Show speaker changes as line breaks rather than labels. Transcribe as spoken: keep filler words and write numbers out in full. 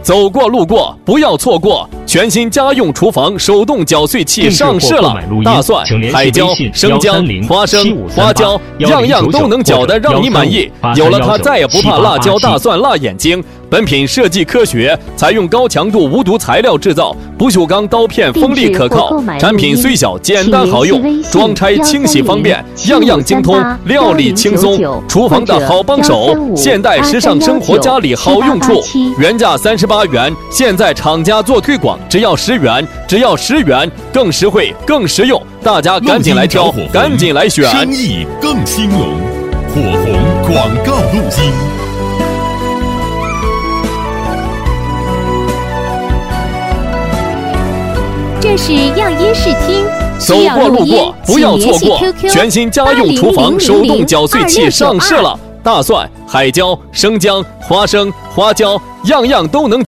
走过路过不要错过，全新家用厨房手动搅碎器上市了，大蒜、海椒、生姜、花生、花椒，样样都能搅得让你满意。有了它，再也不怕辣椒、大蒜辣眼睛。本品设计科学，采用高强度无毒材料制造，不锈钢刀片锋利可靠。产品虽小，简单好用，装拆清洗方便，样样精通，料理轻松，厨房的好帮手，现代时尚生活家里好用处。原价三十八元，现在厂家做推广，只要十元，只要十元，更实惠，更实用，大家赶紧来挑，赶紧来选。
生意更兴隆，火红广告录音。
这是样音视听，
走过路过不要错过，全新家用厨房手动搅碎器上市了，大蒜、海椒、生姜、花生、花椒，样样都能。